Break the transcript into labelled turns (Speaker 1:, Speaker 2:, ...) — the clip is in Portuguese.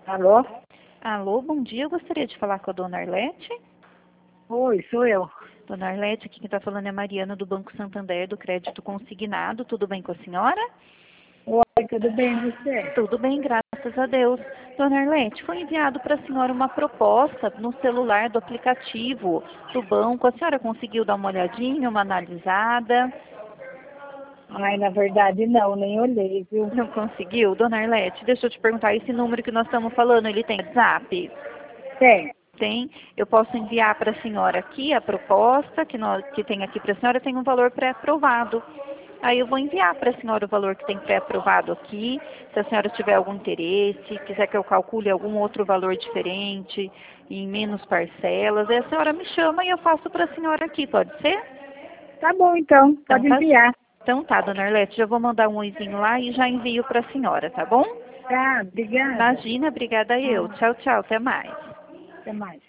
Speaker 1: Alô?
Speaker 2: Alô, bom dia. Eu gostaria de falar com a dona Arlete.
Speaker 1: Oi, sou eu.
Speaker 2: Dona Arlete, aqui quem está falando é Mariana do Banco Santander, do Crédito Consignado. Tudo bem com a senhora?
Speaker 1: Oi, tudo bem você?
Speaker 2: Tudo bem, graças a Deus. Dona Arlete, foi enviado para a senhora uma proposta no celular do aplicativo do banco. A senhora conseguiu dar uma olhadinha, uma analisada?
Speaker 1: Ai, na verdade não, nem olhei, viu?
Speaker 2: Não conseguiu? Dona Arlete, deixa eu te perguntar, esse número que nós estamos falando, ele tem WhatsApp?
Speaker 1: Tem.
Speaker 2: Tem. Eu posso enviar para a senhora aqui a proposta que tem aqui para a senhora, tem um valor pré-aprovado. Aí eu vou enviar para a senhora o valor que tem pré-aprovado aqui. Se a senhora tiver algum interesse, quiser que eu calcule algum outro valor diferente, em menos parcelas, aí a senhora me chama e eu faço para a senhora aqui, pode ser?
Speaker 1: Tá bom então,
Speaker 2: Então
Speaker 1: pode
Speaker 2: tá,
Speaker 1: enviar.
Speaker 2: então tá, dona Arlete, já vou mandar um oizinho lá e já envio para a senhora, tá bom?
Speaker 1: Tá, obrigada.
Speaker 2: Imagina, obrigada eu. Tchau, tchau, até mais.
Speaker 1: Até mais.